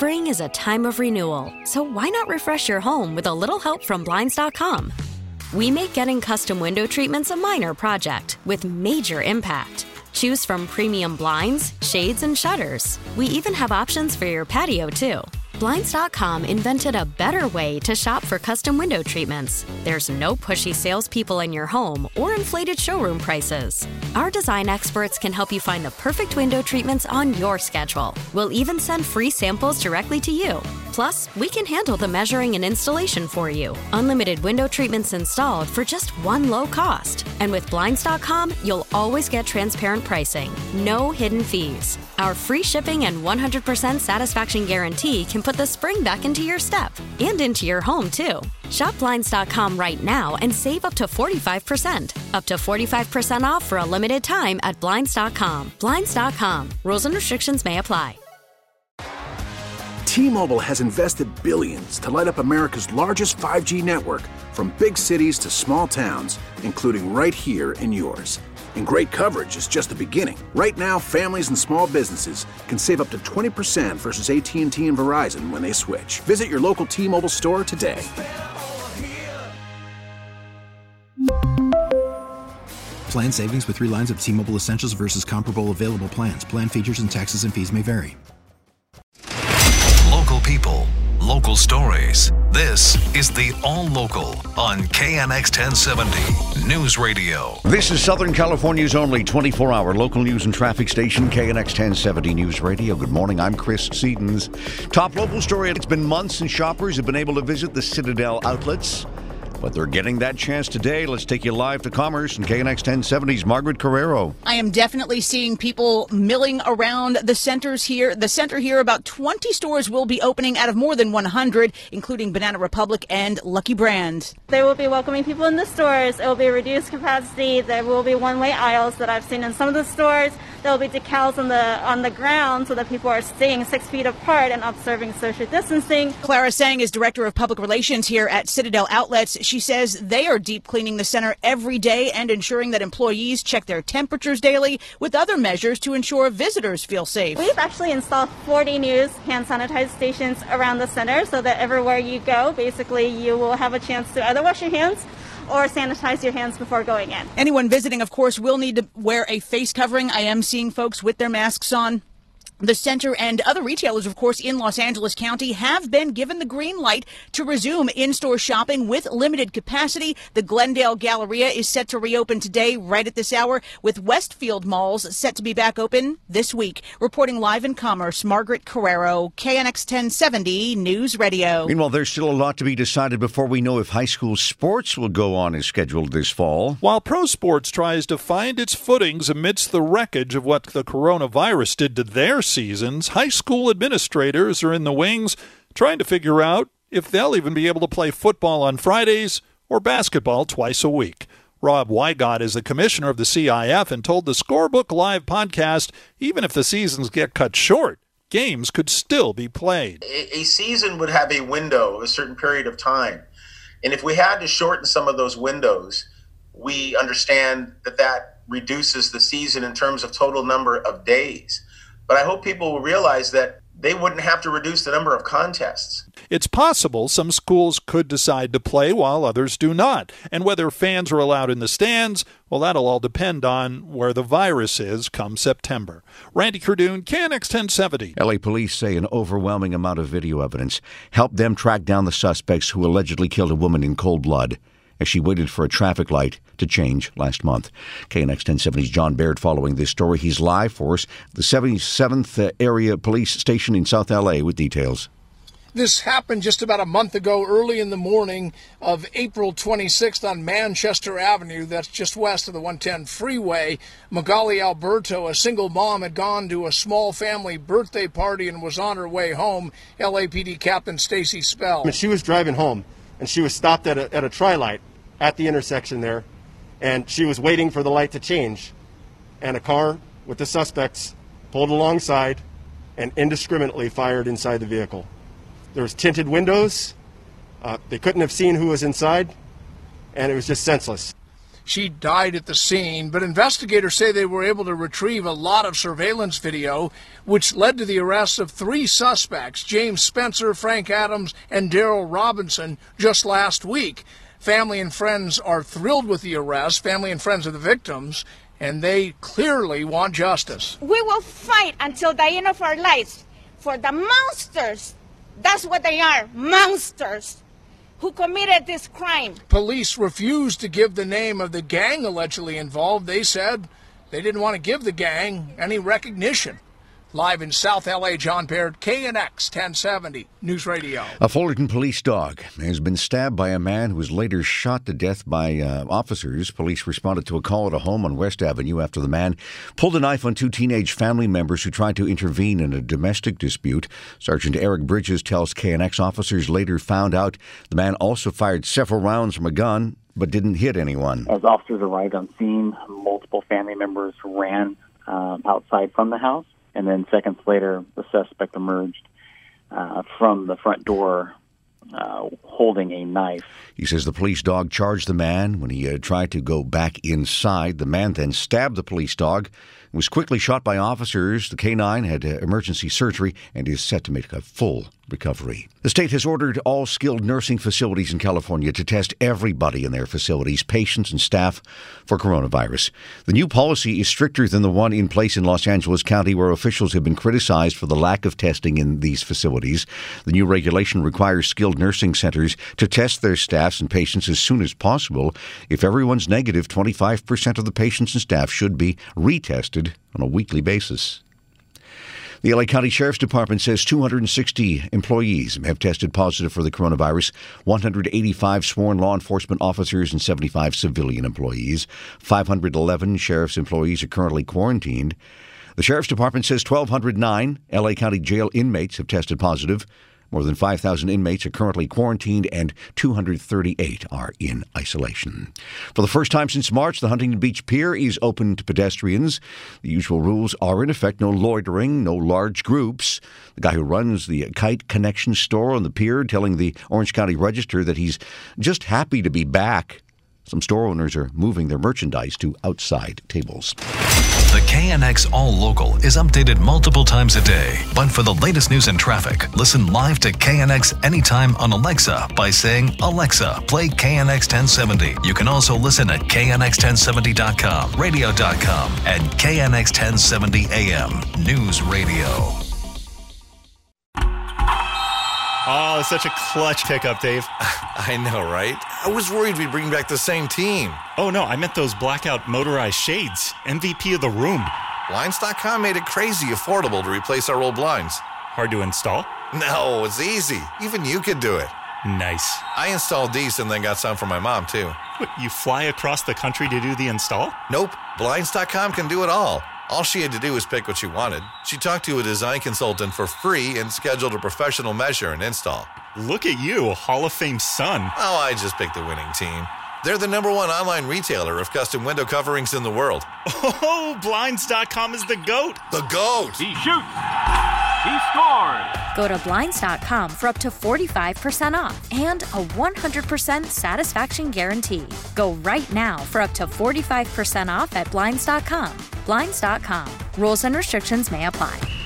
Spring is a time of renewal, so why not refresh your home with a little help from Blinds.com? We make getting custom window treatments a minor project with major impact. Choose from premium blinds, shades, and shutters. We even have options for your patio, too. Blinds.com invented a better way to shop for custom window treatments. There's no pushy salespeople in your home or inflated showroom prices. Our design experts can help you find the perfect window treatments on your schedule. We'll even send free samples directly to you. Plus, we can handle the measuring and installation for you. Unlimited window treatments installed for just one low cost. And with Blinds.com, you'll always get transparent pricing. No hidden fees. Our free shipping and 100% satisfaction guarantee can put the spring back into your step and into your home, too. Shop Blinds.com right now and save up to 45%. Up to 45% off for a limited time at Blinds.com. Blinds.com. Rules and restrictions may apply. T-Mobile has invested billions to light up America's largest 5G network, from big cities to small towns, including right here in yours. And great coverage is just the beginning. Right now, families and small businesses can save up to 20% versus AT&T and Verizon when they switch. Visit your local T-Mobile store today. Plan savings with 3 lines of T-Mobile Essentials versus comparable available plans. Plan features and taxes and fees may vary. Local people, local stories. This is the All Local on KNX 1070 News Radio. This is Southern California's only 24-hour local news and traffic station, KNX 1070 News Radio. Good morning, I'm Chris Sedens. Top local story, it's been months and shoppers have been able to visit the Citadel outlets, but they're getting that chance today. Let's take you live to Commerce and KNX 1070's Margaret Carrero. I am definitely seeing people milling around the center here. About 20 stores will be opening out of more than 100, including Banana Republic and Lucky Brand. They will be welcoming people in the stores. It will be reduced capacity. There will be one-way aisles that I've seen in some of the stores. There will be decals on the ground so that people are staying 6 feet apart and observing social distancing. Clara Sang is Director of Public Relations here at Citadel Outlets. She says they are deep cleaning the center every day and ensuring that employees check their temperatures daily with other measures to ensure visitors feel safe. We've actually installed 40 new hand sanitized stations around the center so that everywhere you go, basically you will have a chance to either wash your hands or sanitize your hands before going in. Anyone visiting, of course, will need to wear a face covering. I am seeing folks with their masks on. The center and other retailers, of course, in Los Angeles County have been given the green light to resume in-store shopping with limited capacity. The Glendale Galleria is set to reopen today, right at this hour, with Westfield malls set to be back open this week. Reporting live in Commerce, Margaret Carrero, KNX 1070 News Radio. Meanwhile, there's still a lot to be decided before we know if high school sports will go on as scheduled this fall. While pro sports tries to find its footings amidst the wreckage of what the coronavirus did to their seasons, high school administrators are in the wings trying to figure out if they'll even be able to play football on Fridays or basketball twice a week. Rob Wygott is the commissioner of the CIF and told the Scorebook Live podcast, even if the seasons get cut short, games could still be played. A season would have a window, a certain period of time. And if we had to shorten some of those windows, we understand that reduces the season in terms of total number of days. But I hope people will realize that they wouldn't have to reduce the number of contests. It's possible some schools could decide to play while others do not. And whether fans are allowed in the stands, well, that'll all depend on where the virus is come September. Randy Cardoon, KNX 1070. LA police say an overwhelming amount of video evidence helped them track down the suspects who allegedly killed a woman in cold blood as she waited for a traffic light to change last month. KNX 1070's John Baird following this story. He's live for us, the 77th Area Police Station in South LA with details. This happened just about a month ago, early in the morning of April 26th on Manchester Avenue. That's just west of the 110 freeway. Magali Alberto, a single mom, had gone to a small family birthday party and was on her way home. LAPD Captain Stacy Spell. She was driving home, and she was stopped at a tri-light at the intersection there, and she was waiting for the light to change. And a car with the suspects pulled alongside and indiscriminately fired inside the vehicle. There was tinted windows. They couldn't have seen who was inside, and it was just senseless. She died at the scene, but investigators say they were able to retrieve a lot of surveillance video, which led to the arrests of 3 suspects, James Spencer, Frank Adams, and Daryl Robinson, just last week. Family and friends are thrilled with the arrest, family and friends of the victims, and they clearly want justice. We will fight until the end of our lives for the monsters. That's what they are, monsters, who committed this crime. Police refused to give the name of the gang allegedly involved. They said they didn't want to give the gang any recognition. Live in South L.A., John Baird, KNX 1070 News Radio. A Fullerton police dog has been stabbed by a man who was later shot to death by officers. Police responded to a call at a home on West Avenue after the man pulled a knife on 2 teenage family members who tried to intervene in a domestic dispute. Sergeant Eric Bridges tells KNX officers later found out the man also fired several rounds from a gun but didn't hit anyone. As officers arrived on scene, multiple family members ran outside from the house. And then seconds later, the suspect emerged from the front door holding a knife. He says the police dog charged the man when he tried to go back inside. The man then stabbed the police dog and was quickly shot by officers. The canine had emergency surgery and is set to make a full recovery. The state has ordered all skilled nursing facilities in California to test everybody in their facilities, patients and staff, for coronavirus. The new policy is stricter than the one in place in Los Angeles County, where officials have been criticized for the lack of testing in these facilities. The new regulation requires skilled nursing centers to test their staffs and patients as soon as possible. If everyone's negative, 25% of the patients and staff should be retested on a weekly basis. The L.A. County Sheriff's Department says 260 employees have tested positive for the coronavirus, 185 sworn law enforcement officers and 75 civilian employees. 511 sheriff's employees are currently quarantined. The Sheriff's Department says 1,209 L.A. County jail inmates have tested positive. More than 5,000 inmates are currently quarantined and 238 are in isolation. For the first time since March, the Huntington Beach Pier is open to pedestrians. The usual rules are in effect: no loitering, no large groups. The guy who runs the Kite Connection store on the pier telling the Orange County Register that he's just happy to be back. Some store owners are moving their merchandise to outside tables. The KNX All Local is updated multiple times a day. But for the latest news and traffic, listen live to KNX anytime on Alexa by saying, "Alexa, play KNX 1070. You can also listen at KNX1070.com, radio.com, and KNX 1070 AM News Radio. Oh, it's such a clutch pickup, Dave. I know, right? I was worried we'd bring back the same team. Oh, no, I meant those blackout motorized shades. MVP of the room. Blinds.com made it crazy affordable to replace our old blinds. Hard to install? No, it's easy. Even you could do it. Nice. I installed these and then got some for my mom, too. What, you fly across the country to do the install? Nope. Blinds.com can do it all. All she had to do was pick what she wanted. She talked to a design consultant for free and scheduled a professional measure and install. Look at you, Hall of Fame son. Oh, I just picked the winning team. They're the #1 online retailer of custom window coverings in the world. Oh, Blinds.com is the GOAT. The GOAT! He shoots. He scores. Go to Blinds.com for up to 45% off and a 100% satisfaction guarantee. Go right now for up to 45% off at Blinds.com. Blinds.com. Rules and restrictions may apply.